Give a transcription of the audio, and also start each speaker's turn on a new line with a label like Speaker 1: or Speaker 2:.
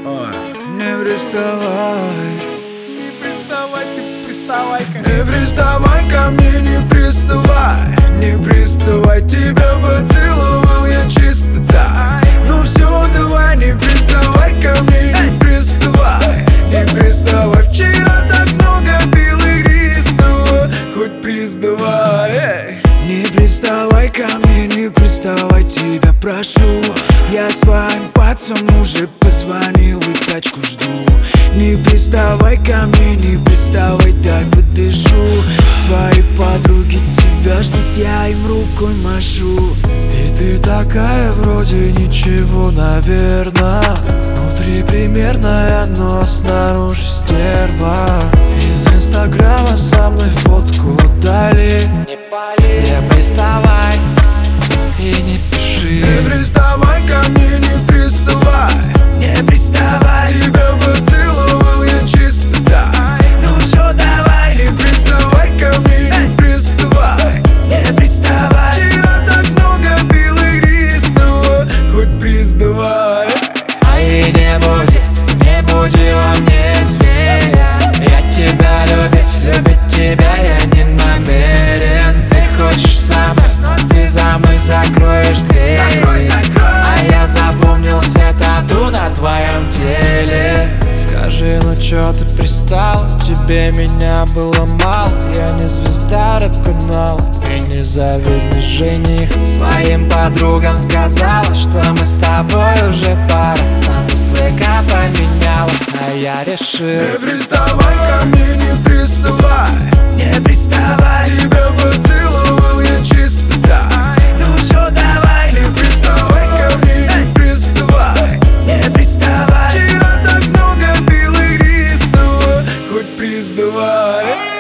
Speaker 1: Не приставай,
Speaker 2: Не приставай, ты приставай ко мне.
Speaker 1: не приставай ко мне, не приставай, не приставай. Тебя поцеловал я чисто так. Ну все, давай, не приставай ко мне, не приставай, не приставай. Вчера так много пил игристого, хоть приставай. Не приставай ко мне, не приставай, тебя прошу. Я своим пацанам уже позвонил и тачку жду. Не приставай ко мне, не приставай, дай подышу. Твои подруги тебя ждут, я им рукой машу.
Speaker 3: И ты такая вроде ничего, наверно. Внутри примерная, но снаружи стерва. Из инстаграма со мной фотку удали. Не пали, не приставай и не пиши.
Speaker 1: Не приставай ко мне, не приставай, не приставай. Тебя поцеловал я чисто так. Ну все, давай, не приставай ко мне, не приставай, не приставай. Вчера так много пил игристого, хоть приставай.
Speaker 3: И не буди во мне зверя. Я тебя любить тебя я не намерен. Ты хочешь со мной, но ты за мной закроешь дверь. А я запомнил все тату на твоем теле. Скажи, ну чё ты пристала? Тебе меня было мало. Я не звезда рэп-канала и не завидный жених. Своим подругам сказала, что мы с тобой уже пара. Статус века поменяла, а я решил.
Speaker 1: Не приставай ко мне, не приставай, не приставай. Тебя поцеловал я чисто так. Ну все, давай, не приставай ко мне, не приставай, не приставай. Вчера так много пил игристого, хоть приставай.